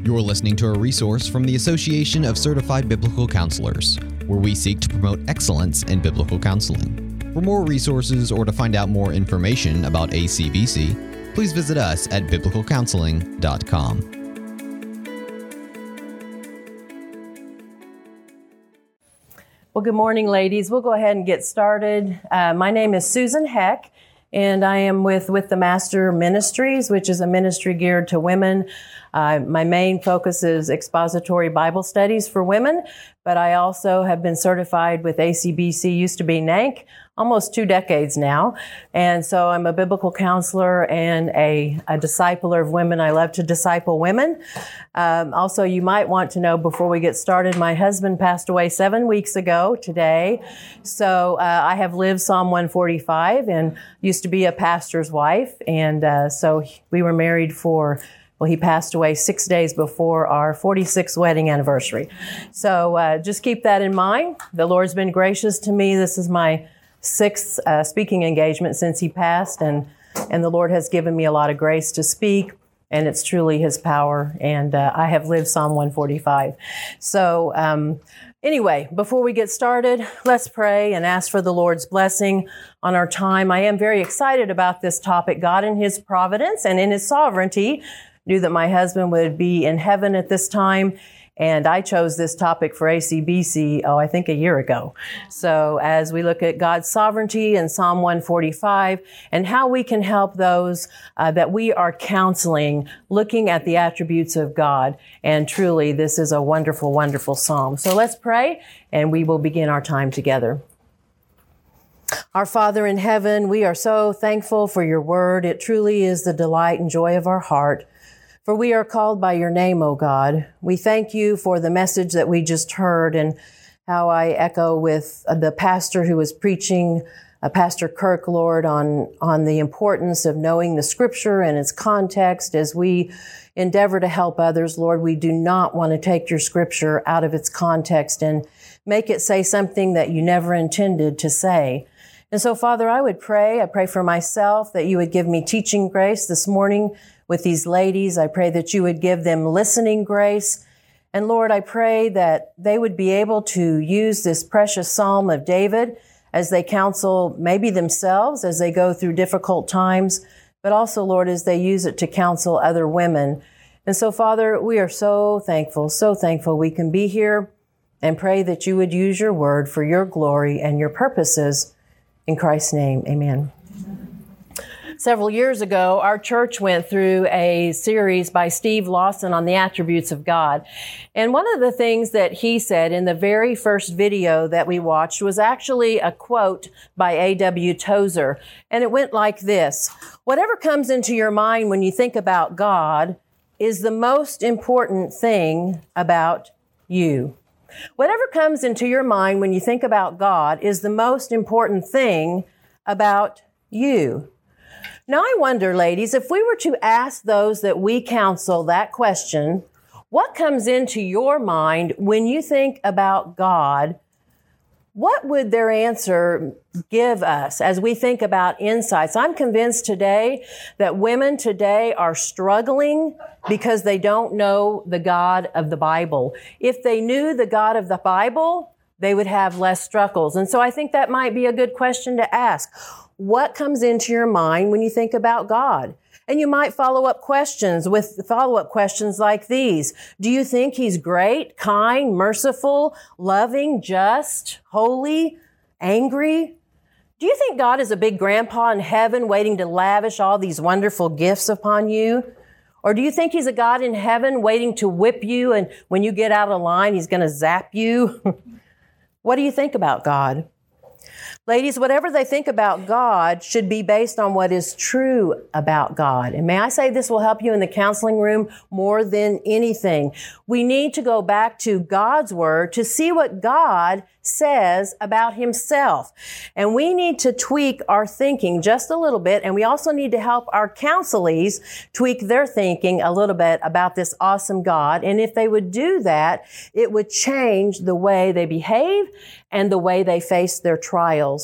You're listening to a resource from the Association of Certified Biblical Counselors, where we seek to promote excellence in biblical counseling. For more resources or to find out more information about ACBC, please visit us at biblicalcounseling.com. Well, good morning, ladies. We'll go ahead and get started. My name is Susan Heck, and I am with the Master Ministries, which is a ministry geared to women. My main focus is expository Bible studies for women, but I also have been certified with ACBC, used to be NANC, almost 2 decades now. And so I'm a biblical counselor and a discipler of women. I love to disciple women. Also, you might want to know before we get started, my husband passed away 7 weeks ago today. So I have lived Psalm 145 and used to be a pastor's wife. And so we were married he passed away 6 days before our 46th wedding anniversary. So just keep that in mind. The Lord's been gracious to me. This is my 6th speaking engagement since he passed, and the Lord has given me a lot of grace to speak, and it's truly his power, and I have lived Psalm 145. So anyway, before we get started, let's pray and ask for the Lord's blessing on our time. I am very excited about this topic. God in his providence and in his sovereignty knew that my husband would be in heaven at this time. And I chose this topic for ACBC, I think a year ago. So as we look at God's sovereignty in Psalm 145 and how we can help those that we are counseling, looking at the attributes of God. And truly, this is a wonderful, wonderful psalm. So let's pray and we will begin our time together. Our Father in heaven, we are so thankful for your word. It truly is the delight and joy of our heart. For we are called by your name, O God. We thank you for the message that we just heard and how I echo with the pastor who was preaching, Pastor Kirk, Lord, on the importance of knowing the scripture and its context as we endeavor to help others. Lord, we do not want to take your scripture out of its context and make it say something that you never intended to say. And so, Father, I pray for myself that you would give me teaching grace this morning with these ladies. I pray that you would give them listening grace. And Lord, I pray that they would be able to use this precious Psalm of David as they counsel maybe themselves as they go through difficult times, but also, Lord, as they use it to counsel other women. And so, Father, we are so thankful we can be here and pray that you would use your word for your glory and your purposes. In Christ's name, amen. Several years ago, our church went through a series by Steve Lawson on the attributes of God. And one of the things that he said in the very first video that we watched was actually a quote by A.W. Tozer. And it went like this: "Whatever comes into your mind when you think about God is the most important thing about you." Whatever comes into your mind when you think about God is the most important thing about you. Now, I wonder, ladies, if we were to ask those that we counsel that question, what comes into your mind when you think about God? What would their answer give us as we think about insights? I'm convinced today that women today are struggling because they don't know the God of the Bible. If they knew the God of the Bible, they would have less struggles. And so I think that might be a good question to ask. What comes into your mind when you think about God? And you might follow up questions with follow-up questions like these. Do you think he's great, kind, merciful, loving, just, holy, angry? Do you think God is a big grandpa in heaven waiting to lavish all these wonderful gifts upon you? Or do you think he's a God in heaven waiting to whip you and when you get out of line, he's going to zap you? What do you think about God? Ladies, whatever they think about God should be based on what is true about God. And may I say this will help you in the counseling room more than anything. We need to go back to God's word to see what God says about himself. And we need to tweak our thinking just a little bit. And we also need to help our counselees tweak their thinking a little bit about this awesome God. And if they would do that, it would change the way they behave and the way they face their trials.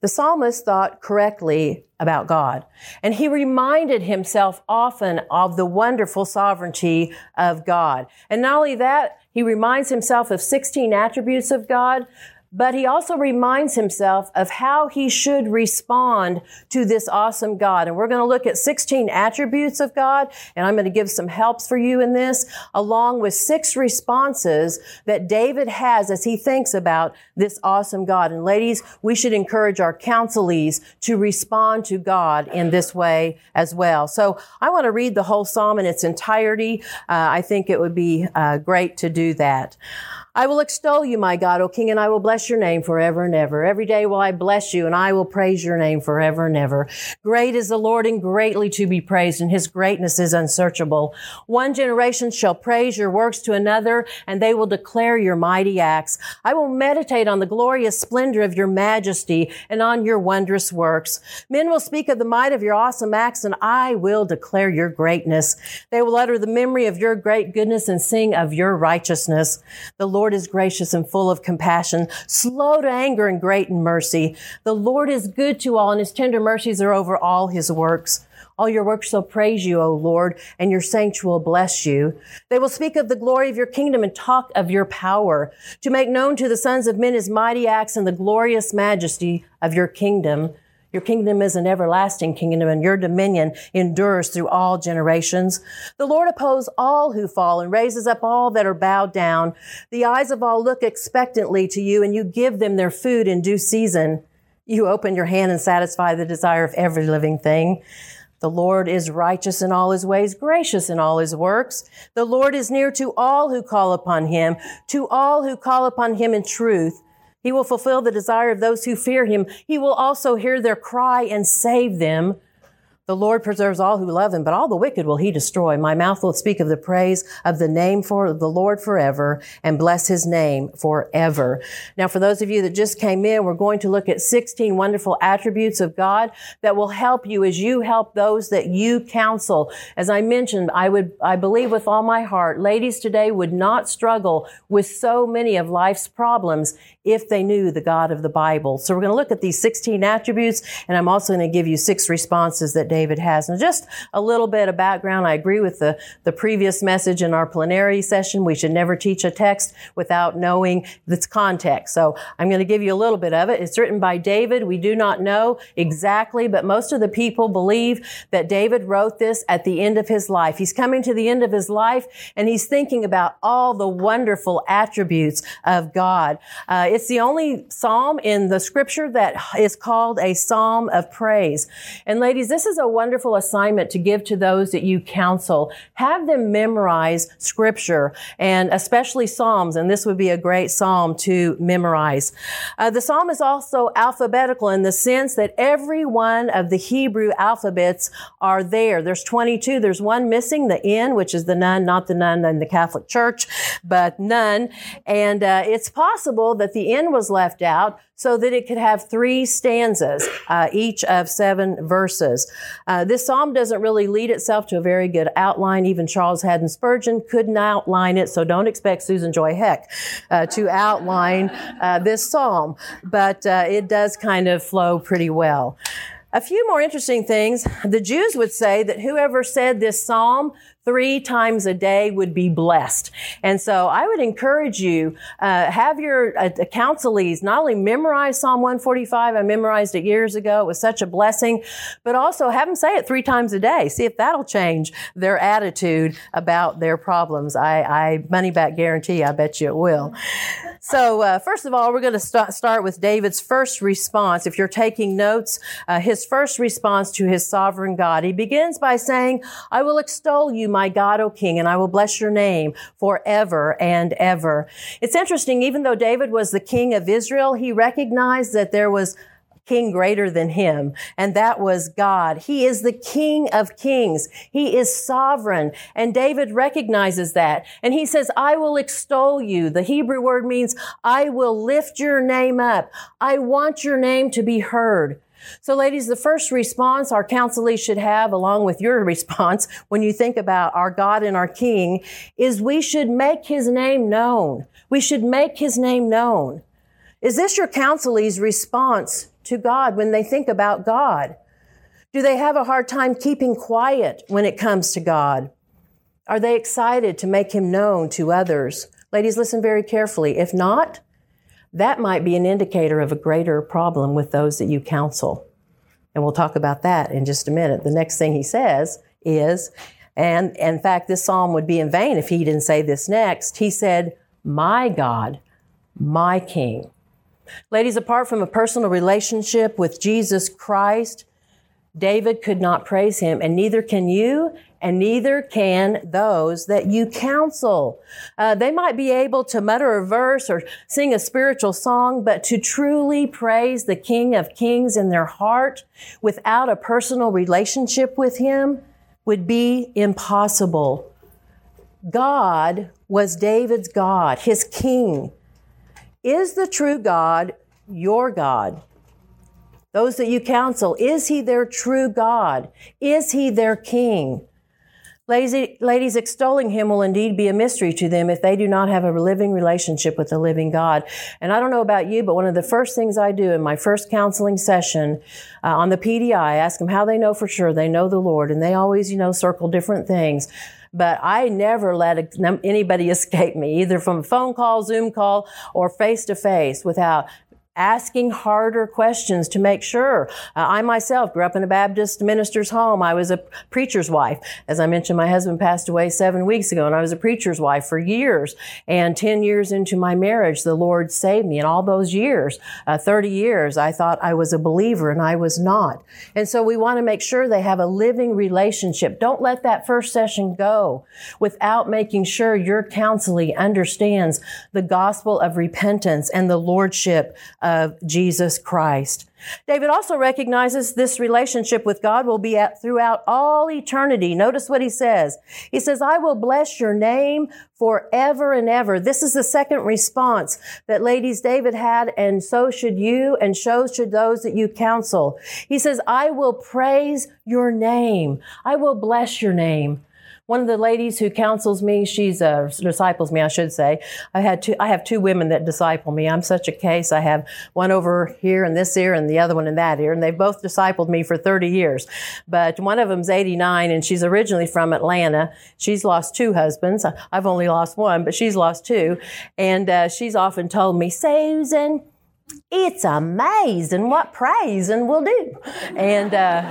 The psalmist thought correctly about God, and he reminded himself often of the wonderful sovereignty of God. And not only that, he reminds himself of 16 attributes of God, but he also reminds himself of how he should respond to this awesome God. And we're going to look at 16 attributes of God, and I'm going to give some helps for you in this, along with 6 responses that David has as he thinks about this awesome God. And ladies, we should encourage our counselees to respond to God in this way as well. So I want to read the whole psalm in its entirety. I think it would be great to do that. I will extol you, my God, O King, and I will bless your name forever and ever. Every day will I bless you, and I will praise your name forever and ever. Great is the Lord and greatly to be praised, and his greatness is unsearchable. One generation shall praise your works to another, and they will declare your mighty acts. I will meditate on the glorious splendor of your majesty and on your wondrous works. Men will speak of the might of your awesome acts, and I will declare your greatness. They will utter the memory of your great goodness and sing of your righteousness. The Lord is gracious and full of compassion, slow to anger and great in mercy. The Lord is good to all, and his tender mercies are over all his works. All your works shall praise you, O Lord, and your saints will bless you. They will speak of the glory of your kingdom and talk of your power, to make known to the sons of men his mighty acts and the glorious majesty of your kingdom. Your kingdom is an everlasting kingdom, and your dominion endures through all generations. The Lord opposes all who fall and raises up all that are bowed down. The eyes of all look expectantly to you, and you give them their food in due season. You open your hand and satisfy the desire of every living thing. The Lord is righteous in all his ways, gracious in all his works. The Lord is near to all who call upon him in truth. He will fulfill the desire of those who fear him. He will also hear their cry and save them. The Lord preserves all who love him, but all the wicked will he destroy. My mouth will speak of the praise of the name for the Lord forever and bless his name forever. Now, for those of you that just came in, we're going to look at 16 wonderful attributes of God that will help you as you help those that you counsel. As I mentioned, I believe with all my heart, ladies today would not struggle with so many of life's problems if they knew the God of the Bible. So we're going to look at these 16 attributes, and I'm also going to give you 6 responses that David has. And just a little bit of background. I agree with the previous message in our plenary session. We should never teach a text without knowing its context. So I'm going to give you a little bit of it. It's written by David. We do not know exactly, but most of the people believe that David wrote this at the end of his life. He's coming to the end of his life, and he's thinking about all the wonderful attributes of God. It's the only psalm in the scripture that is called a psalm of praise. And ladies, this is a wonderful assignment to give to those that you counsel. Have them memorize scripture, and especially psalms, and this would be a great psalm to memorize. The psalm is also alphabetical in the sense that every one of the Hebrew alphabets are there. There's 22. There's one missing, the N, which is the nun, not the nun in the Catholic Church, but nun. And it's possible that the N was left out so that it could have 3 stanzas, each of 7 verses. This psalm doesn't really lead itself to a very good outline. Even Charles Haddon Spurgeon couldn't outline it, so don't expect Susan Joy Heck to outline this psalm. But it does kind of flow pretty well. A few more interesting things. The Jews would say that whoever said this psalm 3 times a day would be blessed. And so I would encourage you, have your counselees not only memorize Psalm 145, I memorized it years ago, it was such a blessing, but also have them say it 3 times a day. See if that'll change their attitude about their problems. I money back guarantee, I bet you it will. So first of all, we're going to start with David's first response. If you're taking notes, his first response to his sovereign God. He begins by saying, I will extol you, my God, O King, and I will bless your name forever and ever. It's interesting, even though David was the king of Israel, he recognized that there was king greater than him, and that was God. He is the King of kings. He is sovereign, and David recognizes that. And he says, I will extol you. The Hebrew word means, I will lift your name up. I want your name to be heard. So ladies, the first response our counselees should have, along with your response when you think about our God and our King, is we should make his name known. We should make his name known. Is this your counselee's response to God when they think about God? Do they have a hard time keeping quiet when it comes to God? Are they excited to make Him known to others? Ladies, listen very carefully. If not, that might be an indicator of a greater problem with those that you counsel. And we'll talk about that in just a minute. The next thing he says is, and in fact, this psalm would be in vain if he didn't say this next. He said, my God, my King. Ladies, apart from a personal relationship with Jesus Christ, David could not praise Him, and neither can you, and neither can those that you counsel. They might be able to mutter a verse or sing a spiritual song, but to truly praise the King of Kings in their heart without a personal relationship with Him would be impossible. God was David's God, his King. Is the true God your God? Those that you counsel, is He their true God? Is He their King? Ladies, extolling Him will indeed be a mystery to them if they do not have a living relationship with the living God. And I don't know about you, but one of the first things I do in my first counseling session on the PDI, I ask them how they know for sure they know the Lord. And they always, circle different things. But I never let anybody escape me, either from a phone call, Zoom call, or face-to-face without asking harder questions to make sure. I myself grew up in a Baptist minister's home. I was a preacher's wife. As I mentioned, my husband passed away 7 weeks ago, and I was a preacher's wife for years. And 10 years into my marriage, the Lord saved me. And all those years, 30 years, I thought I was a believer, and I was not. And so we want to make sure they have a living relationship. Don't let that first session go without making sure your counselee understands the gospel of repentance and the lordship of Jesus Christ. David also recognizes this relationship with God will be throughout all eternity. Notice what he says. He says, I will bless your name forever and ever. This is the second response that, ladies, David had, and so should you, and so should those that you counsel. He says, I will praise your name. I will bless your name. One of the ladies who counsels me, disciples me, I should say. I have two women that disciple me. I'm such a case. I have one over here in this ear and the other one in that ear, and they've both discipled me for 30 years. But one of them's 89, and she's originally from Atlanta. She's lost 2 husbands. I've only lost 1, but she's lost 2. And she's often told me, Susan, it's amazing what praising will do. And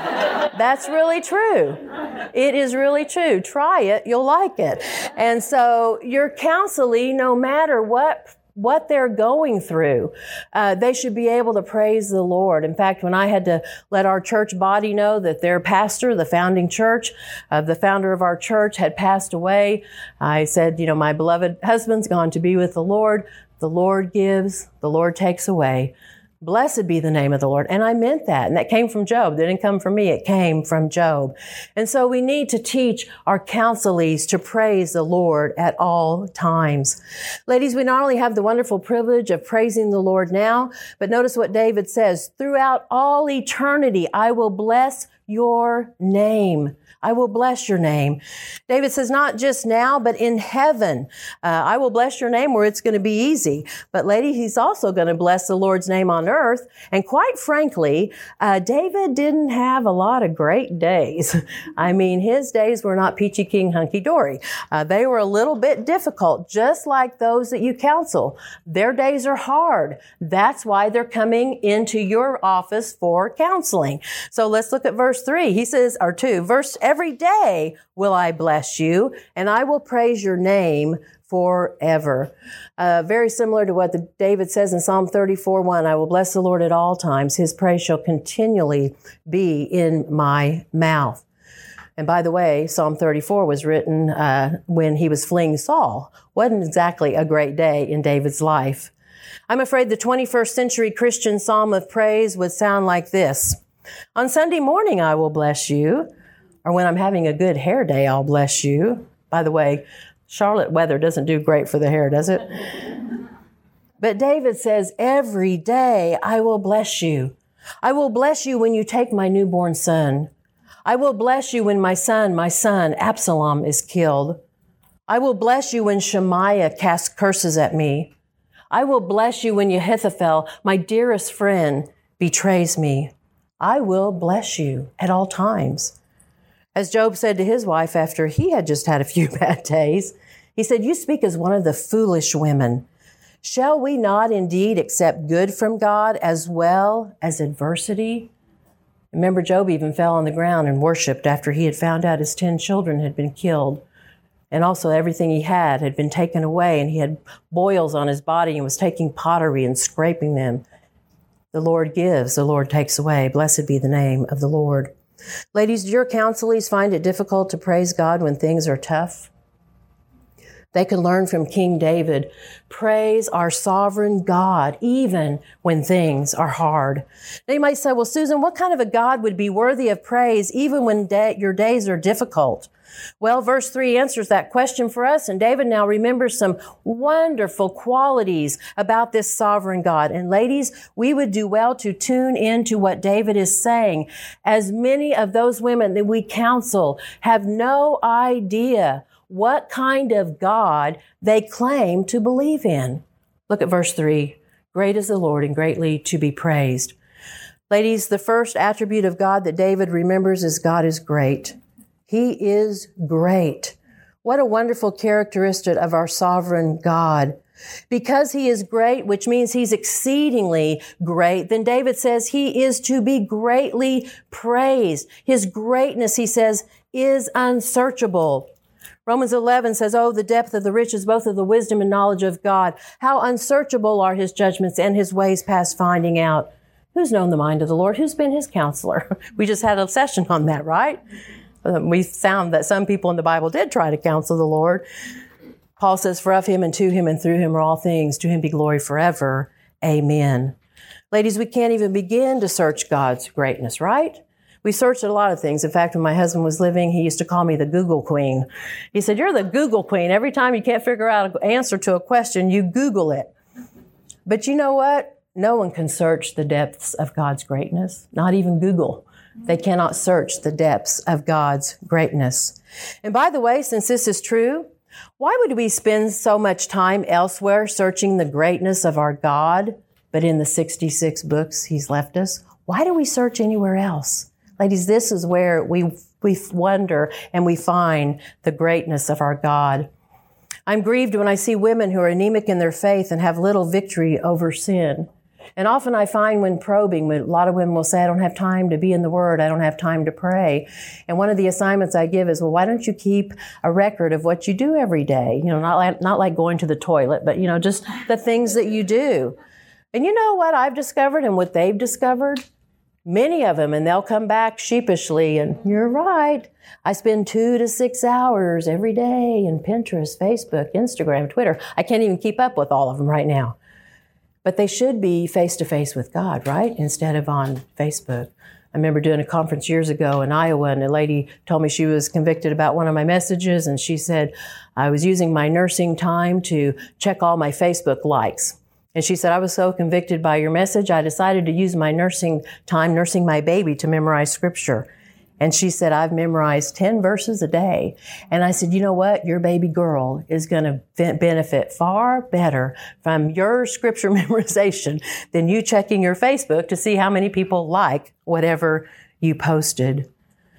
that's really true. It is really true. Try it, you'll like it. And so your counselee, no matter what they're going through, they should be able to praise the Lord. In fact, when I had to let our church body know that their pastor, the founding church, the founder of our church had passed away, I said, my beloved husband's gone to be with the Lord. The Lord gives, the Lord takes away. Blessed be the name of the Lord. And I meant that. And that came from Job. That didn't come from me. It came from Job. And so we need to teach our counselees to praise the Lord at all times. Ladies, we not only have the wonderful privilege of praising the Lord now, but notice what David says. Throughout all eternity, I will bless your name. I will bless your name. David says, not just now, but in heaven. I will bless your name where it's going to be easy. But lady, he's also going to bless the Lord's name on earth. And quite frankly, David didn't have a lot of great days. I mean, his days were not peachy keen hunky dory. They were a little bit difficult, just like those that you counsel. Their days are hard. That's why they're coming into your office for counseling. So let's look at verse 3. He says, or 2, every day will I bless you, and I will praise your name forever. Very similar to what David says in Psalm 34:1. I will bless the Lord at all times. His praise shall continually be in my mouth. And by the way, Psalm 34 was written when he was fleeing Saul. Wasn't exactly a great day in David's life. I'm afraid the 21st century Christian psalm of praise would sound like this. On Sunday morning, I will bless you. Or when I'm having a good hair day, I'll bless you. By the way, Charlotte weather doesn't do great for the hair, does it? But David says, every day I will bless you. I will bless you when you take my newborn son. I will bless you when my son, Absalom, is killed. I will bless you when Shemaiah casts curses at me. I will bless you when Ahithophel, my dearest friend, betrays me, I will bless you at all times. As Job said to his wife after he had just had a few bad days, he said, you speak as one of the foolish women. Shall we not indeed accept good from God as well as adversity? Remember, Job even fell on the ground and worshiped after he had found out his 10 children had been killed. And also everything he had been taken away, and he had boils on his body and was taking pottery and scraping them. The Lord gives, the Lord takes away. Blessed be the name of the Lord. Ladies, do your counselees find it difficult to praise God when things are tough? They can learn from King David. Praise our sovereign God, even when things are hard. Now you might say, well, Susan, what kind of a God would be worthy of praise even when your days are difficult? Well, verse 3 answers that question for us, and David now remembers some wonderful qualities about this sovereign God. And ladies, we would do well to tune into what David is saying. As many of those women that we counsel have no idea what kind of God they claim to believe in. Look at verse 3. Great is the Lord and greatly to be praised. Ladies, the first attribute of God that David remembers is God is great. He is great. What a wonderful characteristic of our sovereign God. Because he is great, which means he's exceedingly great, then David says he is to be greatly praised. His greatness, he says, is unsearchable. Romans 11 says, oh, the depth of the riches, both of the wisdom and knowledge of God. How unsearchable are his judgments and his ways past finding out. Who's known the mind of the Lord? Who's been his counselor? We just had a session on that, right? We found that some people in the Bible did try to counsel the Lord. Paul says, for of him and to him and through him are all things. To him be glory forever. Amen. Ladies, we can't even begin to search God's greatness, right? We searched a lot of things. In fact, when my husband was living, he used to call me the Google Queen. He said, you're the Google Queen. Every time you can't figure out an answer to a question, you Google it. But you know what? No one can search the depths of God's greatness, not even Google. They cannot search the depths of God's greatness. And by the way, since this is true, why would we spend so much time elsewhere searching the greatness of our God, but in the 66 books he's left us? Why do we search anywhere else? Ladies, this is where we wonder and we find the greatness of our God. I'm grieved when I see women who are anemic in their faith and have little victory over sin. And often I find when probing, a lot of women will say, I don't have time to be in the Word. I don't have time to pray. And one of the assignments I give is, well, why don't you keep a record of what you do every day? You know, not like going to the toilet, but, you know, just the things that you do. And you know what I've discovered and what they've discovered? Many of them, and they'll come back sheepishly, and you're right. I spend 2 to 6 hours every day in Pinterest, Facebook, Instagram, Twitter. I can't even keep up with all of them right now. But they should be face-to-face with God, right? Instead of on Facebook. I remember doing a conference years ago in Iowa, and a lady told me she was convicted about one of my messages, and she said, I was using my nursing time to check all my Facebook likes. And she said, I was so convicted by your message, I decided to use my nursing time, nursing my baby, to memorize scripture. And she said, I've memorized 10 verses a day. And I said, you know what? Your baby girl is going to benefit far better from your scripture memorization than you checking your Facebook to see how many people like whatever you posted.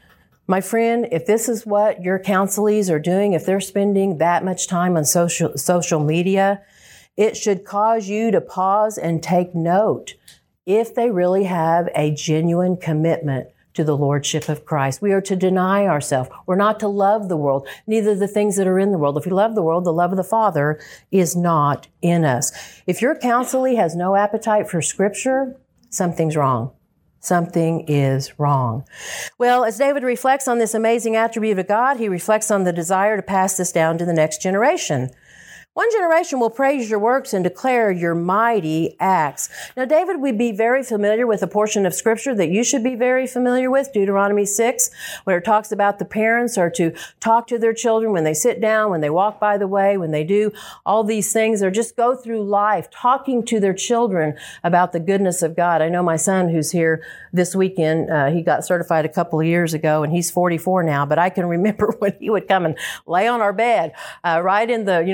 My friend, if this is what your counselees are doing, if they're spending that much time on social media, it should cause you to pause and take note if they really have a genuine commitment to the Lordship of Christ. We are to deny ourselves. We're not to love the world, neither the things that are in the world. If we love the world, the love of the Father is not in us. If your counselee has no appetite for Scripture, something's wrong. Something is wrong. Well, as David reflects on this amazing attribute of God, he reflects on the desire to pass this down to the next generation. One generation will praise your works and declare your mighty acts. Now, David would be very familiar with a portion of Scripture that you should be very familiar with, Deuteronomy 6, where it talks about the parents are to talk to their children when they sit down, when they walk by the way, when they do all these things, or just go through life talking to their children about the goodness of God. I know my son who's here this weekend, he got certified a couple of years ago, and he's 44 now, but I can remember when he would come and lay on our bed, right in the, I was ready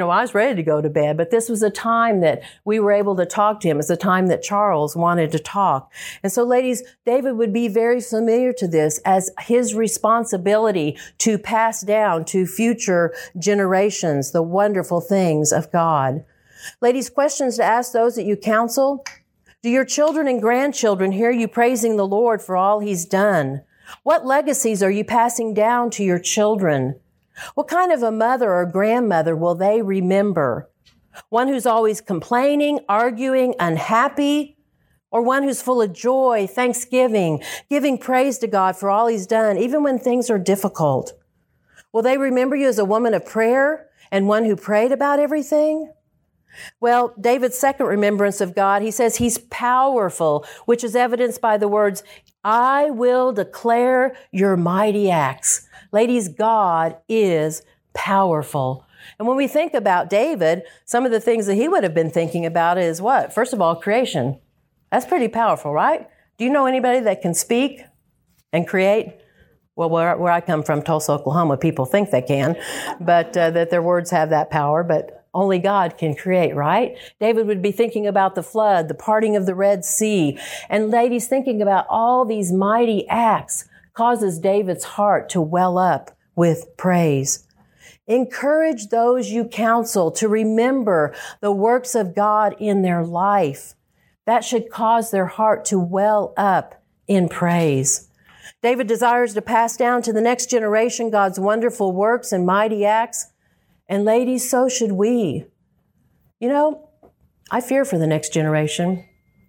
ready to go to bed, but this was a time that we were able to talk to him. It's a time that Charles wanted to talk. And so, ladies, David would be very familiar to this as his responsibility to pass down to future generations the wonderful things of God. Ladies, questions to ask those that you counsel. Do your children and grandchildren hear you praising the Lord for all he's done? What legacies are you passing down to your children? What kind of a mother or grandmother will they remember? One who's always complaining, arguing, unhappy, or one who's full of joy, thanksgiving, giving praise to God for all he's done, even when things are difficult? Will they remember you as a woman of prayer and one who prayed about everything? Well, David's second remembrance of God, he says he's powerful, which is evidenced by the words, I will declare your mighty acts. Ladies, God is powerful. And when we think about David, some of the things that he would have been thinking about is what? First of all, creation. That's pretty powerful, right? Do you know anybody that can speak and create? Well, where I come from, Tulsa, Oklahoma, people think they can, but that their words have that power, but only God can create, right? David would be thinking about the flood, the parting of the Red Sea. And ladies, thinking about all these mighty acts causes David's heart to well up with praise. Encourage those you counsel to remember the works of God in their life. That should cause their heart to well up in praise. David desires to pass down to the next generation God's wonderful works and mighty acts. And ladies, so should we. You know, I fear for the next generation.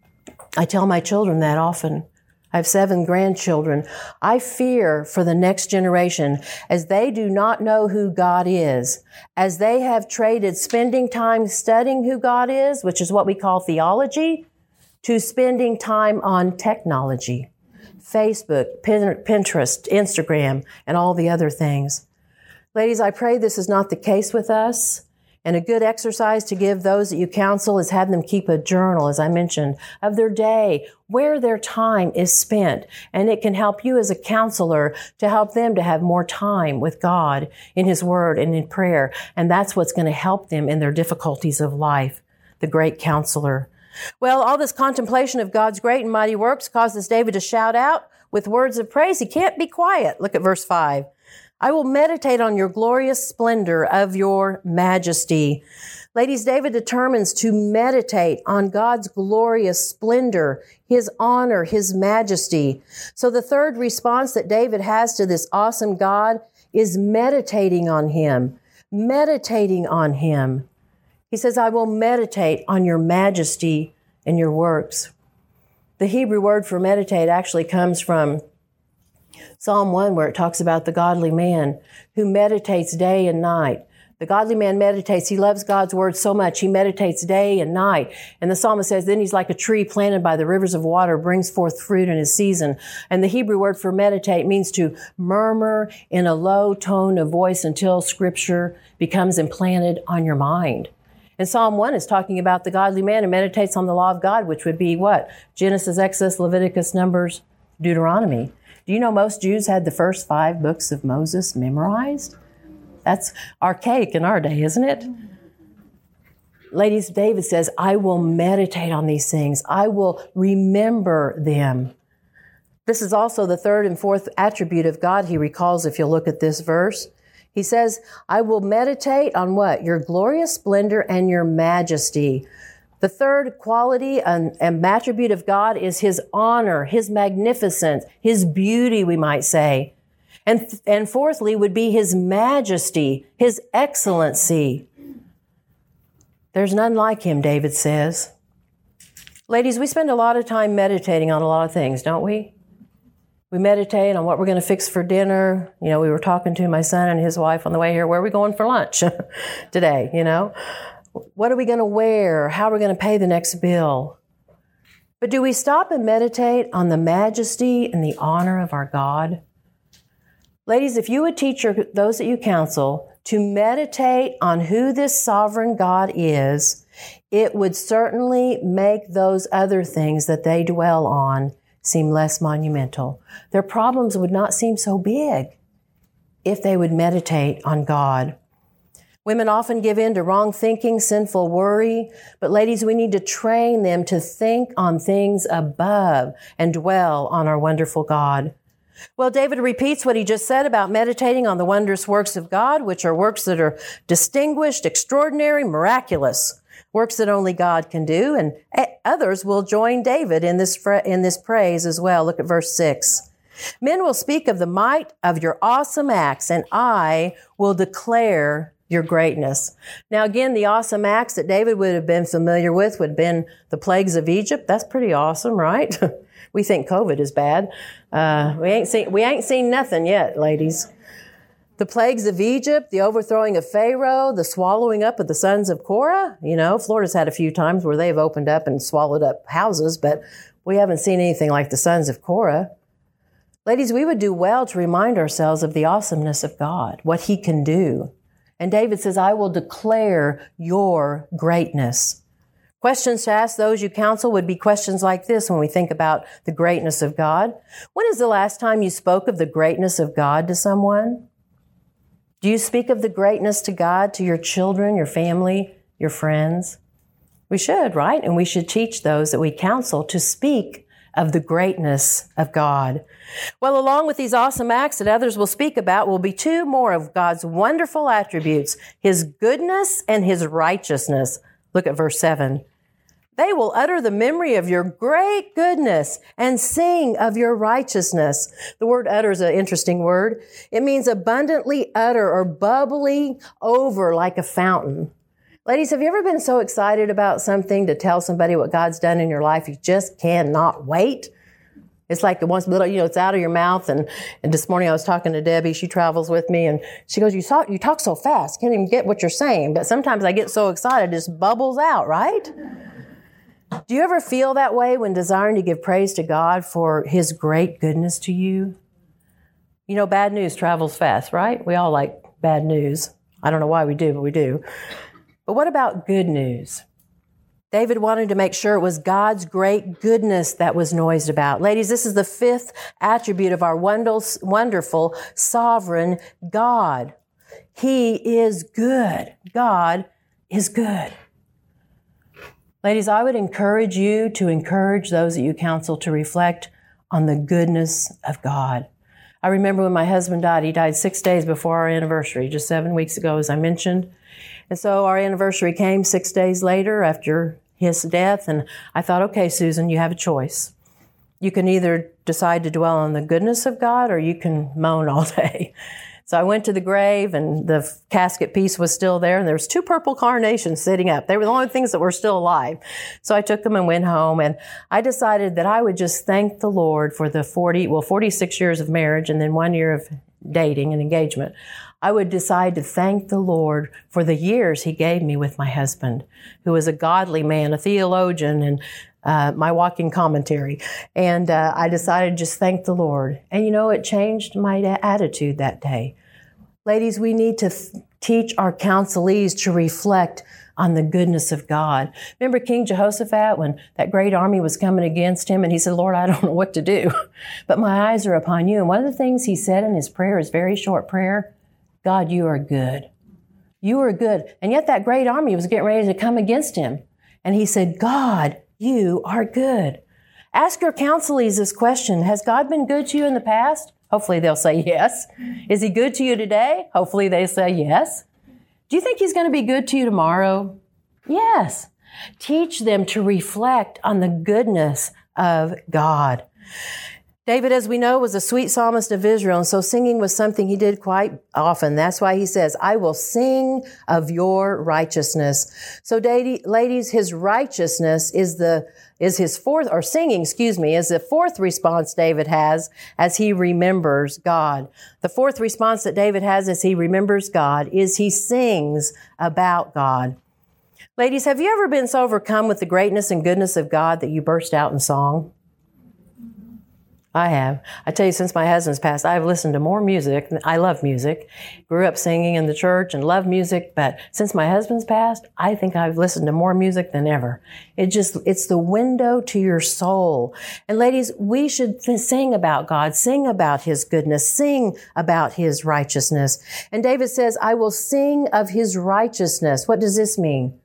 I tell my children that often. I have 7 grandchildren. I fear for the next generation as they do not know who God is, as they have traded spending time studying who God is, which is what we call theology, to spending time on technology, Facebook, Pinterest, Instagram, and all the other things. Ladies, I pray this is not the case with us. And a good exercise to give those that you counsel is have them keep a journal, as I mentioned, of their day, where their time is spent. And it can help you as a counselor to help them to have more time with God in His Word and in prayer. And that's what's going to help them in their difficulties of life, the great counselor. Well, all this contemplation of God's great and mighty works causes David to shout out with words of praise. He can't be quiet. Look at verse 5. I will meditate on your glorious splendor of your majesty. Ladies, David determines to meditate on God's glorious splendor, His honor, His majesty. So the third response that David has to this awesome God is meditating on Him. Meditating on Him. He says, I will meditate on your majesty and your works. The Hebrew word for meditate actually comes from Psalm 1, where it talks about the godly man who meditates day and night. The godly man meditates. He loves God's word so much. He meditates day and night. And the psalmist says, then he's like a tree planted by the rivers of water, brings forth fruit in his season. And the Hebrew word for meditate means to murmur in a low tone of voice until scripture becomes implanted on your mind. And Psalm 1 is talking about the godly man who meditates on the law of God, which would be what? Genesis, Exodus, Leviticus, Numbers, Deuteronomy. Do you know most Jews had the first 5 books of Moses memorized? That's archaic in our day, isn't it? Ladies, David says, I will meditate on these things. I will remember them. This is also the third and fourth attribute of God he recalls if you'll look at this verse. He says, I will meditate on what? Your glorious splendor and your majesty. The third quality and attribute of God is His honor, His magnificence, His beauty, we might say. And fourthly would be His majesty, His excellency. There's none like Him, David says. Ladies, we spend a lot of time meditating on a lot of things, don't we? We meditate on what we're going to fix for dinner. You know, we were talking to my son and his wife on the way here. Where are we going for lunch today, you know? What are we going to wear? How are we going to pay the next bill? But do we stop and meditate on the majesty and the honor of our God? Ladies, if you would teach those that you counsel to meditate on who this sovereign God is, it would certainly make those other things that they dwell on seem less monumental. Their problems would not seem so big if they would meditate on God. Women often give in to wrong thinking, sinful worry. But ladies, we need to train them to think on things above and dwell on our wonderful God. Well, David repeats what he just said about meditating on the wondrous works of God, which are works that are distinguished, extraordinary, miraculous, works that only God can do. And others will join David in this praise as well. Look at verse 6. Men will speak of the might of your awesome acts, and I will declare your greatness. Now, again, the awesome acts that David would have been familiar with would have been the plagues of Egypt. That's pretty awesome, right? We think COVID is bad. We ain't seen nothing yet, ladies. The plagues of Egypt, the overthrowing of Pharaoh, the swallowing up of the sons of Korah. You know, Florida's had a few times where they've opened up and swallowed up houses, but we haven't seen anything like the sons of Korah. Ladies, we would do well to remind ourselves of the awesomeness of God, what He can do. And David says, I will declare your greatness. Questions to ask those you counsel would be questions like this when we think about the greatness of God. When is the last time you spoke of the greatness of God to someone? Do you speak of the greatness to God to your children, your family, your friends? We should, right? And we should teach those that we counsel to speak of the greatness of God. Well, along with these awesome acts that others will speak about will be two more of God's wonderful attributes, His goodness and His righteousness. Look at verse 7. They will utter the memory of your great goodness and sing of your righteousness. The word utter is an interesting word. It means abundantly utter or bubbly over like a fountain. Ladies, have you ever been so excited about something to tell somebody what God's done in your life, you just cannot wait? It's like once, it's out of your mouth. And this morning I was talking to Debbie. She travels with me, and she goes, "You talk so fast, can't even get what you're saying." But sometimes I get so excited, it just bubbles out, right? Do you ever feel that way when desiring to give praise to God for His great goodness to you? You know, bad news travels fast, right? We all like bad news. I don't know why we do, but we do. But what about good news? David wanted to make sure it was God's great goodness that was noised about. Ladies, this is the fifth attribute of our wonderful, sovereign God. He is good. God is good. Ladies, I would encourage you to encourage those that you counsel to reflect on the goodness of God. I remember when my husband died. He died 6 days before our anniversary, just 7 weeks ago, as I mentioned. And so our anniversary came 6 days later after his death, and I thought, okay, Susan, you have a choice. You can either decide to dwell on the goodness of God, or you can moan all day. So I went to the grave, and the casket piece was still there, and there was 2 purple carnations sitting up. They were the only things that were still alive. So I took them and went home, and I decided that I would just thank the Lord for the 46 years of marriage and then 1 year of dating and engagement. I would decide to thank the Lord for the years He gave me with my husband, who was a godly man, a theologian, and my walking commentary. And I decided to just thank the Lord. And you know, it changed my attitude that day. Ladies, we need to teach our counselees to reflect on the goodness of God. Remember King Jehoshaphat, when that great army was coming against him, and he said, "Lord, I don't know what to do, but my eyes are upon you." And one of the things he said in his prayer, his very short prayer, "God, you are good. You are good." And yet that great army was getting ready to come against him. And he said, "God, you are good." Ask your counselees this question. Has God been good to you in the past? Hopefully they'll say yes. Is He good to you today? Hopefully they say yes. Do you think He's going to be good to you tomorrow? Yes. Teach them to reflect on the goodness of God. David, as we know, was a sweet psalmist of Israel, and so singing was something he did quite often. That's why he says, "I will sing of your righteousness." So, ladies, his righteousness is the fourth response David has as he remembers God. The fourth response that David has as he remembers God is he sings about God. Ladies, have you ever been so overcome with the greatness and goodness of God that you burst out in song? I have. I tell you, since my husband's passed, I've listened to more music. I love music. Grew up singing in the church and love music, but since my husband's passed, I think I've listened to more music than ever. It's the window to your soul. And ladies, we should sing about God, sing about His goodness, sing about His righteousness. And David says, I will sing of His righteousness. What does this mean?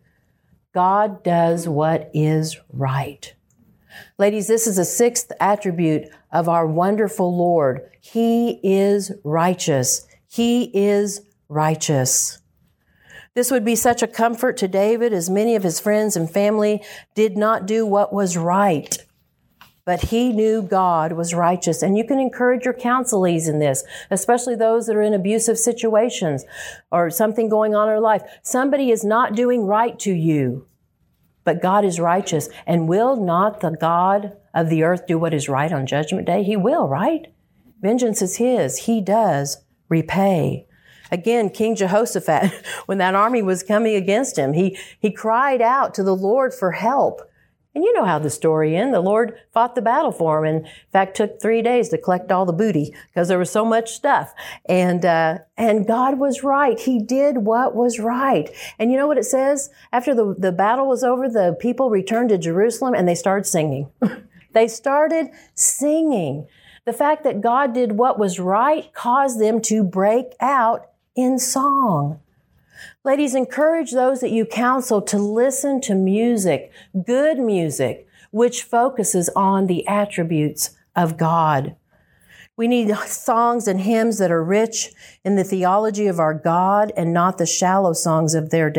God does what is right. Ladies, this is a sixth attribute of our wonderful Lord. He is righteous. He is righteous. This would be such a comfort to David, as many of his friends and family did not do what was right. But he knew God was righteous. And you can encourage your counselees in this, especially those that are in abusive situations or something going on in their life. Somebody is not doing right to you. But God is righteous. And will not the God of the earth do what is right on Judgment Day? He will, right? Vengeance is His. He does repay. Again, King Jehoshaphat, when that army was coming against him, he cried out to the Lord for help. And you know how the story ends. The Lord fought the battle for him, and in fact took 3 days to collect all the booty because there was so much stuff. And God was right. He did what was right. And you know what it says? After the battle was over, the people returned to Jerusalem and they started singing. They started singing. The fact that God did what was right caused them to break out in song. Ladies, encourage those that you counsel to listen to music, good music, which focuses on the attributes of God. We need songs and hymns that are rich in the theology of our God and not the shallow songs of our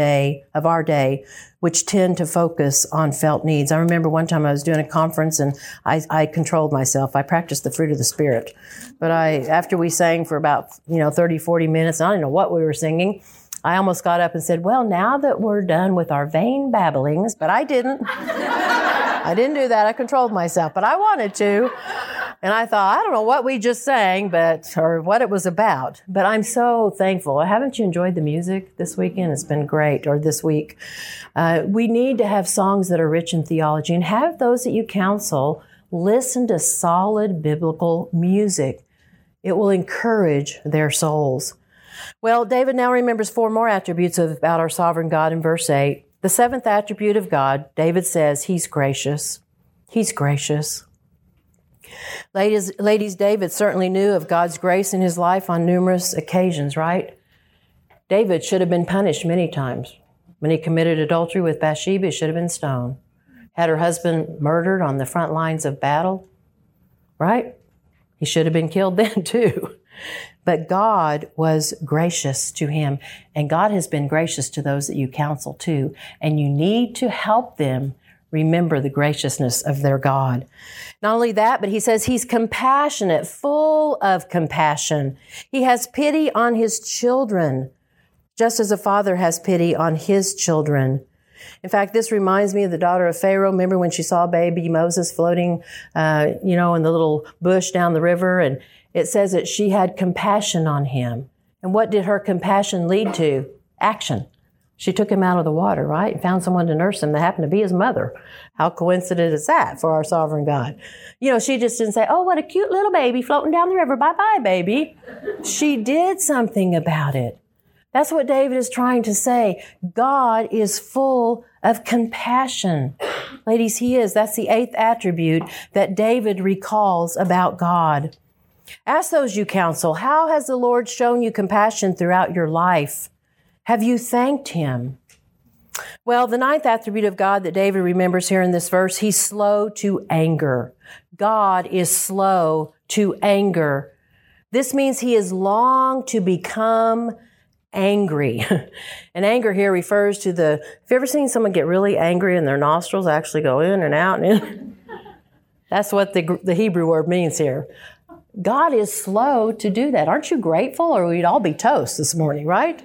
day, which tend to focus on felt needs. I remember one time I was doing a conference and I controlled myself. I practiced the fruit of the Spirit. But after we sang for about, 30, 40 minutes, and I didn't know what we were singing, I almost got up and said, well, now that we're done with our vain babblings, but I didn't. I didn't do that. I controlled myself, but I wanted to. And I thought, I don't know what we just sang, or what it was about, but I'm so thankful. Haven't you enjoyed the music this weekend? It's been great, or this week. We need to have songs that are rich in theology, and have those that you counsel listen to solid biblical music. It will encourage their souls. Well, David now remembers 4 more attributes about our sovereign God in verse 8. The 7th attribute of God, David says, He's gracious. He's gracious. Ladies, David certainly knew of God's grace in his life on numerous occasions, right? David should have been punished many times. When he committed adultery with Bathsheba, he should have been stoned. Had her husband murdered on the front lines of battle, right? He should have been killed then too. But God was gracious to him, and God has been gracious to those that you counsel too. And you need to help them remember the graciousness of their God. Not only that, but he says he's compassionate, full of compassion. He has pity on his children, just as a father has pity on his children. In fact, this reminds me of the daughter of Pharaoh. Remember when she saw baby Moses floating, in the little bush down the river, and it says that she had compassion on him. And what did her compassion lead to? Action. She took him out of the water, right? And found someone to nurse him that happened to be his mother. How coincident is that for our sovereign God? She just didn't say, oh, what a cute little baby floating down the river. Bye-bye, baby. She did something about it. That's what David is trying to say. God is full of compassion. Ladies, He is. That's the 8th attribute that David recalls about God. Ask those you counsel, how has the Lord shown you compassion throughout your life? Have you thanked Him? Well, the 9th attribute of God that David remembers here in this verse, He's slow to anger. God is slow to anger. This means He is long to become angry. And anger here refers to have you ever seen someone get really angry and their nostrils actually go in and out and in? That's what the Hebrew word means here. God is slow to do that. Aren't you grateful? Or we'd all be toast this morning, right?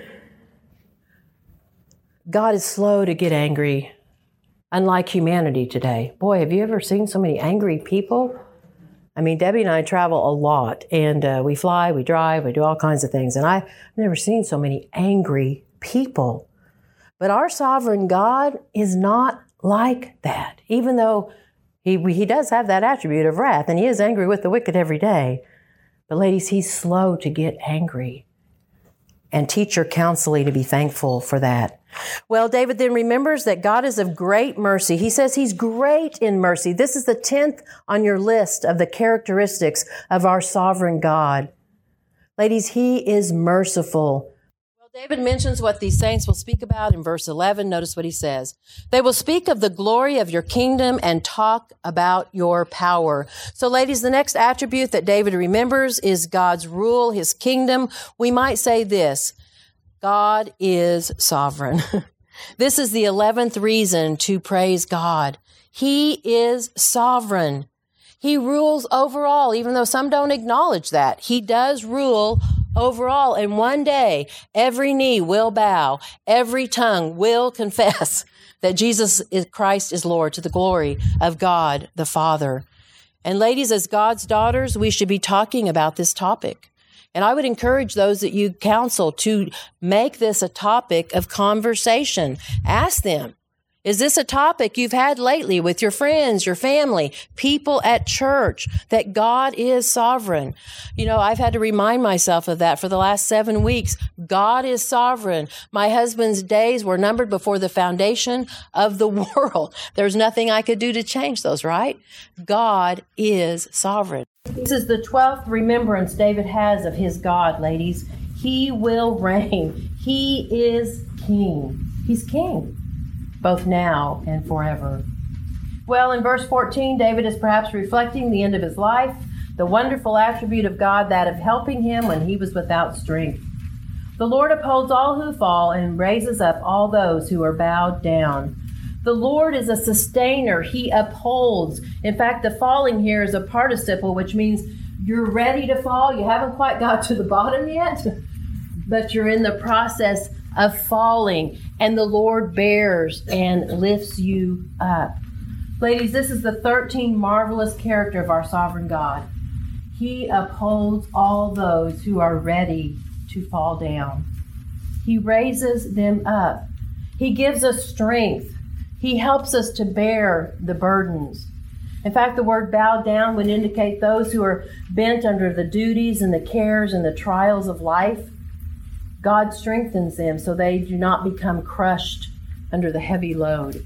God is slow to get angry, unlike humanity today. Boy, have you ever seen so many angry people? I mean, Debbie and I travel a lot, and we fly, we drive, we do all kinds of things, and I've never seen so many angry people. But our sovereign God is not like that. Even though He does have that attribute of wrath, and he is angry with the wicked every day. But ladies, he's slow to get angry. And teach your counselee to be thankful for that. Well, David then remembers that God is of great mercy. He says he's great in mercy. This is the 10th on your list of the characteristics of our sovereign God. Ladies, he is merciful. Well, David mentions what these saints will speak about in verse 11. Notice what he says. They will speak of the glory of your kingdom and talk about your power. So, ladies, the next attribute that David remembers is God's rule, his kingdom. We might say this: God is sovereign. This is the 11th reason to praise God. He is sovereign. He rules over all, even though some don't acknowledge that. He does rule over all. And one day, every knee will bow, every tongue will confess that Jesus Christ is Lord, to the glory of God the Father. And ladies, as God's daughters, we should be talking about this topic. And I would encourage those that you counsel to make this a topic of conversation. Ask them, is this a topic you've had lately with your friends, your family, people at church, that God is sovereign? You know, I've had to remind myself of that for the last 7 weeks. God is sovereign. My husband's days were numbered before the foundation of the world. There's nothing I could do to change those, right? God is sovereign. This is the 12th remembrance David has of his God, ladies. He will reign. He is king. He's king, both now and forever. Well, in verse 14, David is perhaps reflecting the end of his life, the wonderful attribute of God, that of helping him when he was without strength. The Lord upholds all who fall and raises up all those who are bowed down. The Lord is a sustainer. He upholds. In fact, the falling here is a participle, which means you're ready to fall. You haven't quite got to the bottom yet, but you're in the process of falling, and the Lord bears and lifts you up. Ladies, this is the 13th marvelous character of our sovereign God. He upholds all those who are ready to fall down. He raises them up. He gives us strength. He helps us to bear the burdens. In fact, the word bow down would indicate those who are bent under the duties and the cares and the trials of life. God strengthens them so they do not become crushed under the heavy load.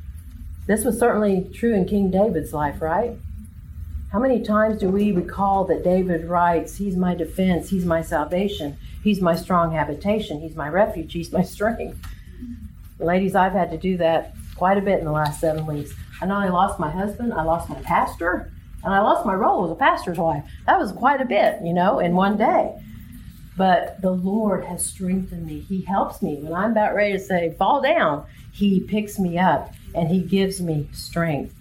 This was certainly true in King David's life, right? How many times do we recall that David writes, he's my defense, he's my salvation, he's my strong habitation, he's my refuge, he's my strength. Ladies, I've had to do that quite a bit in the last 7 weeks. I not only lost my husband, I lost my pastor, and I lost my role as a pastor's wife. That was quite a bit, in one day. But the Lord has strengthened me. He helps me. When I'm about ready to say, fall down, he picks me up and he gives me strength.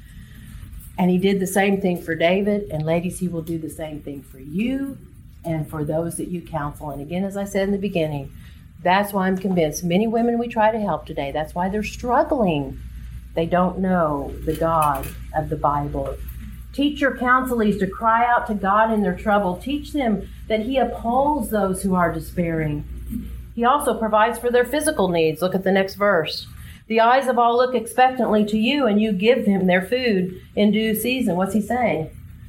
And he did the same thing for David. And ladies, he will do the same thing for you and for those that you counsel. And again, as I said in the beginning, that's why I'm convinced many women we try to help today, that's why they're struggling. They don't know the God of the Bible. Teach your counselees to cry out to God in their trouble. Teach them that he upholds those who are despairing. He also provides for their physical needs. Look at the next verse. The eyes of all look expectantly to you, and you give them their food in due season. What's he saying?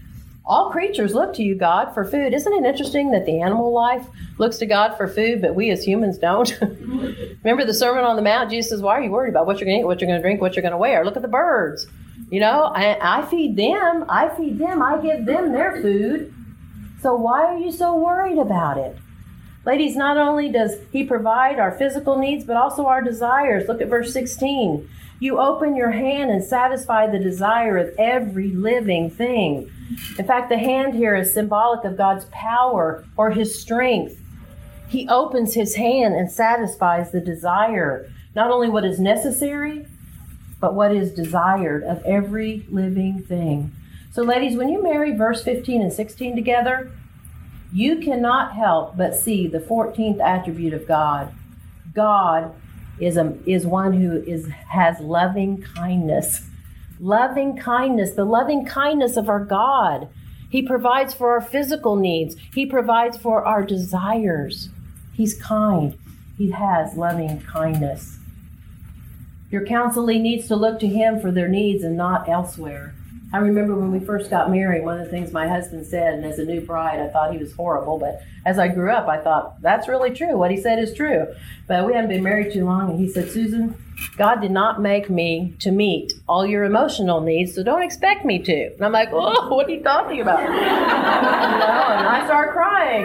All creatures look to you, God, for food. Isn't it interesting that the animal life looks to God for food, but we as humans don't? Remember the Sermon on the Mount? Jesus says, why are you worried about what you're going to eat, what you're going to drink, what you're going to wear? Look at the birds. I feed them. I give them their food. So why are you so worried about it? Ladies, not only does he provide our physical needs, but also our desires. Look at verse 16. You open your hand and satisfy the desire of every living thing. In fact, the hand here is symbolic of God's power or his strength. He opens his hand and satisfies the desire, not only what is necessary, but what is desired of every living thing. So ladies, when you marry verse 15 and 16 together, you cannot help but see the 14th attribute of God. God is one who has loving kindness. Loving kindness, the loving kindness of our God. He provides for our physical needs. He provides for our desires. He's kind. He has loving kindness. Your counselee needs to look to him for their needs and not elsewhere. I remember when we first got married, one of the things my husband said, and as a new bride, I thought he was horrible, but as I grew up, I thought, that's really true. What he said is true. But we hadn't been married too long, and he said, Susan, God did not make me to meet all your emotional needs, so don't expect me to. And I'm like, oh, what are you talking about? And I started crying,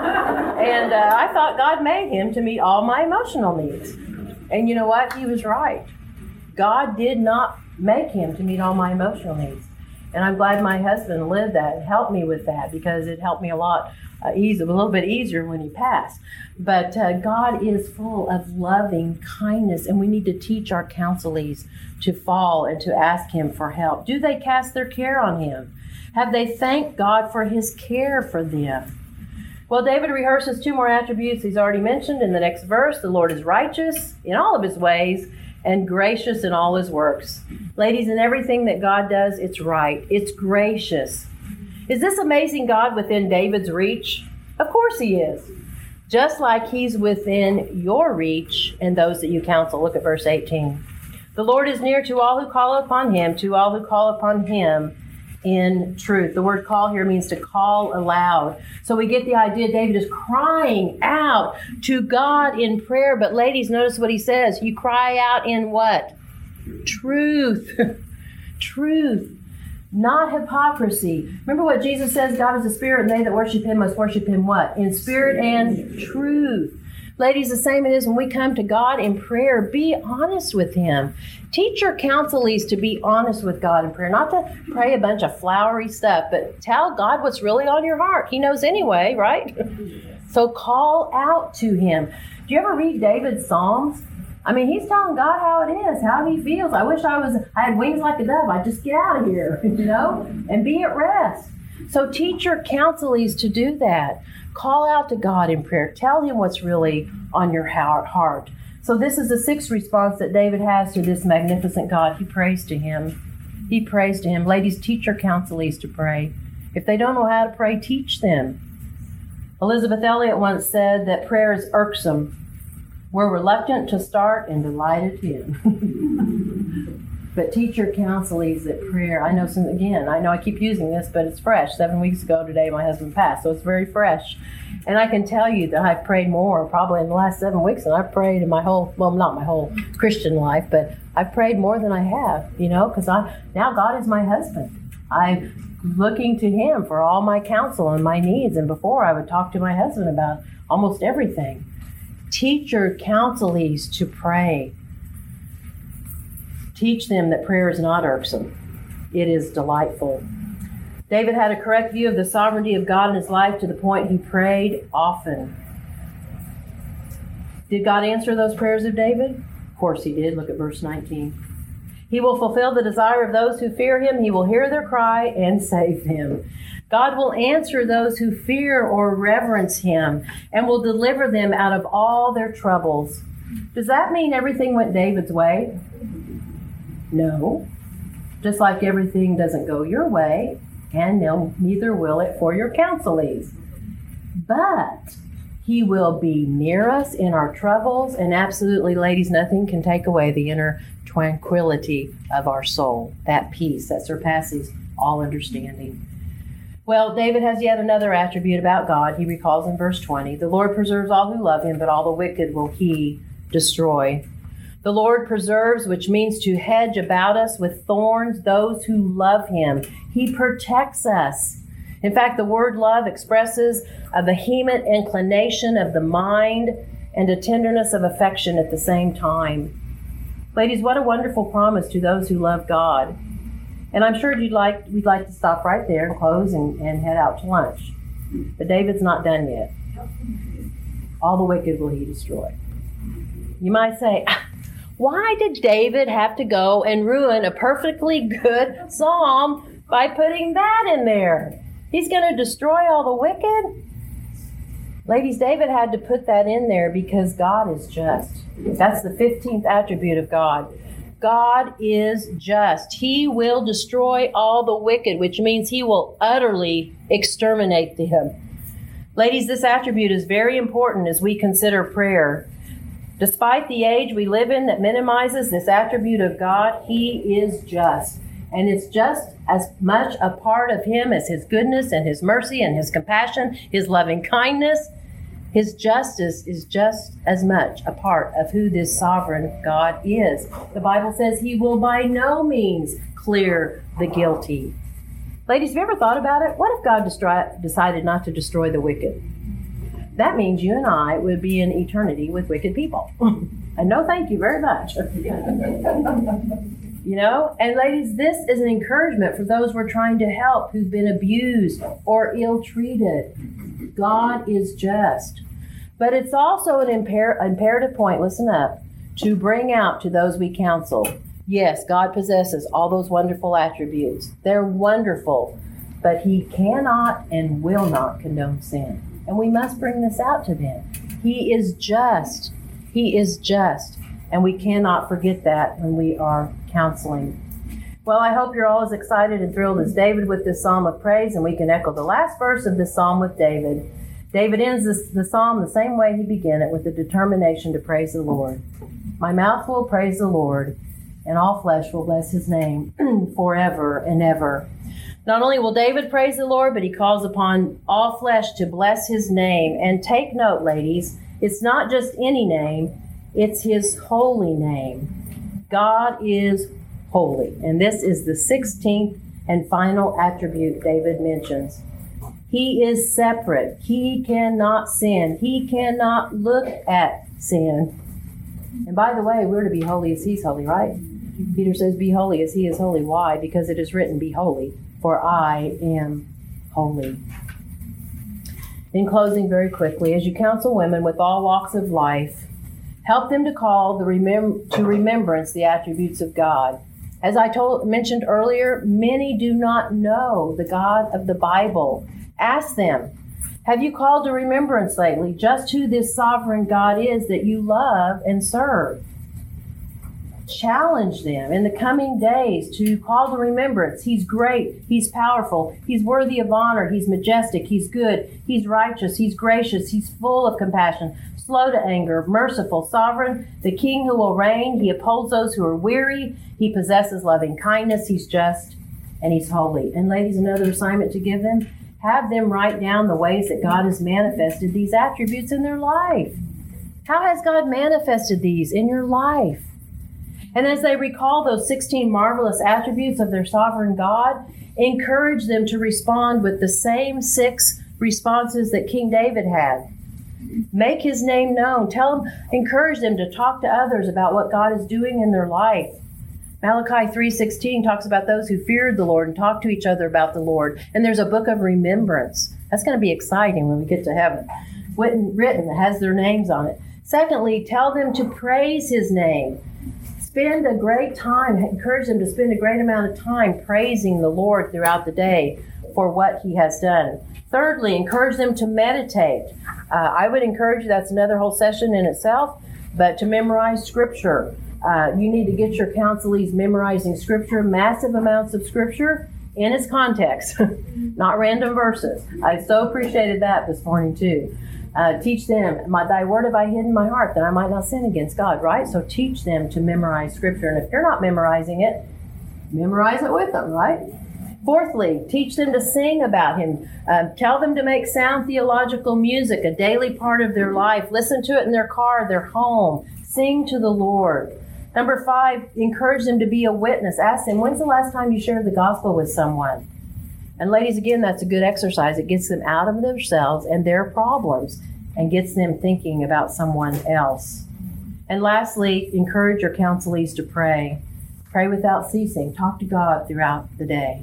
And I thought God made him to meet all my emotional needs. And you know what? He was right. God did not make him to meet all my emotional needs. And I'm glad my husband lived that and helped me with that, because it helped me a lot a little bit easier when he passed. But God is full of loving kindness, and we need to teach our counselees to fall and to ask him for help. Do they cast their care on him? Have they thanked God for his care for them? Well, David rehearses 2 more attributes he's already mentioned in the next verse. The Lord is righteous in all of his ways and gracious in all his works. Ladies, in everything that God does, it's right. It's gracious. Is this amazing God within David's reach? Of course he is. Just like he's within your reach and those that you counsel. Look at verse 18. The Lord is near to all who call upon him, to all who call upon him in truth. The word call here means to call aloud. So we get the idea David is crying out to God in prayer. But ladies, notice what he says. You cry out in what? Truth. Truth. Not hypocrisy. Remember what Jesus says, God is a spirit, and they that worship him must worship him what? In spirit and truth. Ladies, the same it is when we come to God in prayer. Be honest with him. Teach your counselees to be honest with God in prayer. Not to pray a bunch of flowery stuff, but tell God what's really on your heart. He knows anyway, right? So call out to him. Do you ever read David's Psalms? I mean, he's telling God how it is, how he feels. I wish I had wings like a dove. I'd just get out of here, and be at rest. So teach your counselees to do that. Call out to God in prayer. Tell him what's really on your heart. So this is the 6th response that David has to this magnificent God. He prays to him. He prays to him. Ladies, teach your counselees to pray. If they don't know how to pray, teach them. Elizabeth Elliot once said that prayer is irksome. We're reluctant to start and delighted in. But teach your counselees that prayer. I know I keep using this, but it's fresh. 7 weeks ago today, my husband passed, so it's very fresh. And I can tell you that I've prayed more probably in the last 7 weeks than I've prayed in not my whole Christian life, but I've prayed more than I have, because now God is my husband. I'm looking to him for all my counsel and my needs. And before I would talk to my husband about almost everything. Teach your counselees to pray. Teach them that prayer is not irksome. It is delightful. David had a correct view of the sovereignty of God in his life to the point he prayed often. Did God answer those prayers of David? Of course he did. Look at verse 19. He will fulfill the desire of those who fear him. He will hear their cry and save them. God will answer those who fear or reverence him and will deliver them out of all their troubles. Does that mean everything went David's way? No. Just like everything doesn't go your way, and neither will it for your counselees. But he will be near us in our troubles, and absolutely, ladies, nothing can take away the inner tranquility of our soul, that peace that surpasses all understanding. Well, David has yet another attribute about God. He recalls in verse 20, the Lord preserves all who love him, but all the wicked will he destroy. The Lord preserves, which means to hedge about us with thorns, those who love him. He protects us. In fact, the word love expresses a vehement inclination of the mind and a tenderness of affection at the same time. Ladies, what a wonderful promise to those who love God. And I'm sure we'd like to stop right there and close and head out to lunch. But David's not done yet. All the wicked will he destroy. You might say, why did David have to go and ruin a perfectly good psalm by putting that in there? He's going to destroy all the wicked? Ladies, David had to put that in there because God is just. That's the 15th attribute of God. God is just. He will destroy all the wicked, which means he will utterly exterminate them. Ladies, this attribute is very important as we consider prayer. Despite the age we live in that minimizes this attribute of God, he is just. And it's just as much a part of him as his goodness and his mercy and his compassion, his loving kindness. His justice is just as much a part of who this sovereign God is. The Bible says he will by no means clear the guilty. Ladies, have you ever thought about it? What if God decided not to destroy the wicked? That means you and I would be in eternity with wicked people. And no thank you very much. You know, and ladies, this is an encouragement for those we're trying to help who've been abused or ill-treated. God is just. But it's also an imperative point, listen up, to bring out to those we counsel. Yes, God possesses all those wonderful attributes. They're wonderful, but he cannot and will not condone sin. And we must bring this out to them. He is just. He is just. And we cannot forget that when we are counseling. Well, I hope you're all as excited and thrilled as David with this psalm of praise, and we can echo the last verse of this psalm with David. David ends the psalm the same way he began it, with the determination to praise the Lord. My mouth will praise the Lord, and all flesh will bless his name forever and ever. Not only will David praise the Lord, but he calls upon all flesh to bless his name. And take note, ladies, it's not just any name, it's his holy name. God is holy. And this is the 16th and final attribute David mentions. He is separate. He cannot sin. He cannot look at sin. And by the way, we're to be holy as he's holy, right? Peter says, be holy as he is holy. Why? Because it is written, be holy, for I am holy. In closing, very quickly, as you counsel women with all walks of life, help them to call to remembrance the attributes of God. As I mentioned earlier, many do not know the God of the Bible. Ask them, have you called to remembrance lately just who this sovereign God is that you love and serve? Challenge them in the coming days to call to remembrance. He's great. He's powerful. He's worthy of honor. He's majestic. He's good. He's righteous. He's gracious. He's full of compassion, slow to anger, merciful, sovereign, the King who will reign. He upholds those who are weary. He possesses loving kindness. He's just, and he's holy. And ladies, another assignment to give them, have them write down the ways that God has manifested these attributes in their life. How has God manifested these in your life? And as they recall those 16 marvelous attributes of their sovereign God, encourage them to respond with the same 6 responses that King David had. Make his name known. Encourage them to talk to others about what God is doing in their life. Malachi 3:16 talks about those who feared the Lord and talked to each other about the Lord. And there's a book of remembrance. That's going to be exciting when we get to heaven. Written that has their names on it. Secondly, tell them to praise his name. Spend a great time, encourage them to spend a great amount of time praising the Lord throughout the day for what he has done. Thirdly, encourage them to meditate. I would encourage you, that's another whole session in itself, but to memorize Scripture. You need to get your counselees memorizing Scripture, massive amounts of Scripture in its context, not random verses. I so appreciated that this morning too. Teach them, thy word have I hid in my heart, that I might not sin against God, right? So teach them to memorize Scripture. And if you're not memorizing it, memorize it with them, right? Fourthly, teach them to sing about him. Tell them to make sound theological music a daily part of their life. Listen to it in their car, their home. Sing to the Lord. Number 5, encourage them to be a witness. Ask them, when's the last time you shared the gospel with someone? And ladies, again, that's a good exercise. It gets them out of themselves and their problems and gets them thinking about someone else. And lastly, encourage your counselees to pray. Pray without ceasing. Talk to God throughout the day.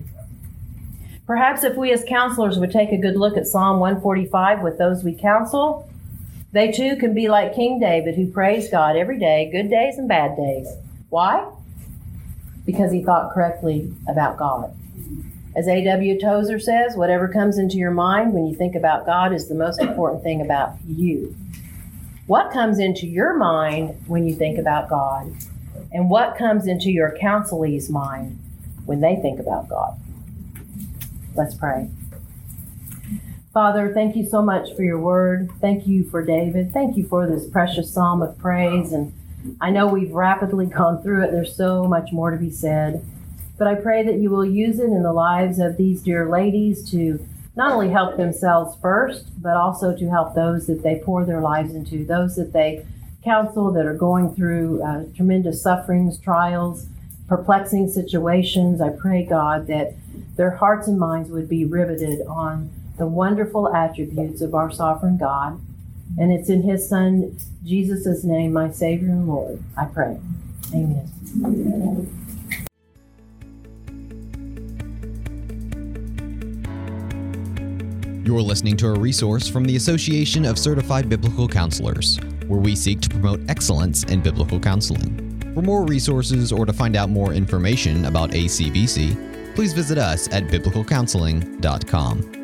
Perhaps if we as counselors would take a good look at Psalm 145 with those we counsel, they too can be like King David, who praised God every day, good days and bad days. Why? Because he thought correctly about God. As A.W. Tozer says, whatever comes into your mind when you think about God is the most important thing about you. What comes into your mind when you think about God? And what comes into your counselee's mind when they think about God? Let's pray. Father, thank you so much for your word. Thank you for David. Thank you for this precious psalm of praise. And I know we've rapidly gone through it. There's so much more to be said. But I pray that you will use it in the lives of these dear ladies to not only help themselves first, but also to help those that they pour their lives into, those that they counsel that are going through tremendous sufferings, trials, perplexing situations. I pray, God, that their hearts and minds would be riveted on the wonderful attributes of our sovereign God. And it's in His Son, Jesus' name, my Savior and Lord, I pray. Amen. You're listening to a resource from the Association of Certified Biblical Counselors, where we seek to promote excellence in biblical counseling. For more resources or to find out more information about ACBC, please visit us at biblicalcounseling.com.